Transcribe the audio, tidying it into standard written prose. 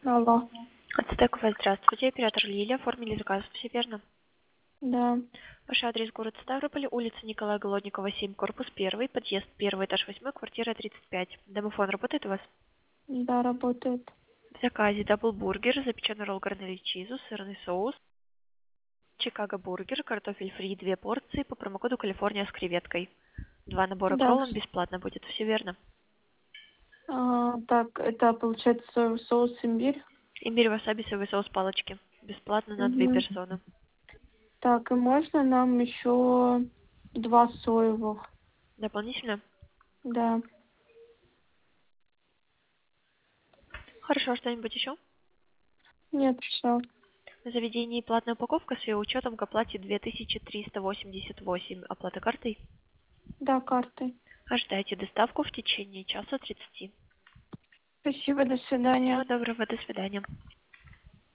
Алло. Ацтекова, здравствуйте. Оператор Лилия. Оформили заказ. Все верно? Да. Ваш адрес город Ставрополь, улица Николая Голодникова, 7, корпус 1, подъезд 1, этаж 8, квартира 35. Домофон работает у вас? Да, работает. В заказе даблбургер, запеченный ролл гарнели чизу, сырный соус, Чикаго бургер, картофель фри, 2 порции по промокоду Калифорния с креветкой. 2 набора к Да. роллам бесплатно будет. Все верно? Так, это получается соус имбирь. Имбирь, васаби, соевый соус, палочки. Бесплатно на 2 Угу. персоны. Так, и можно нам еще 2 соевых? Дополнительно? Да. Хорошо, что-нибудь еще? Нет, все. В заведении платная упаковка с ее учетом к оплате 2388. Оплата картой. Да, картой. Ожидайте доставку в течение часа 30. Спасибо, до свидания. Всего доброго, до свидания.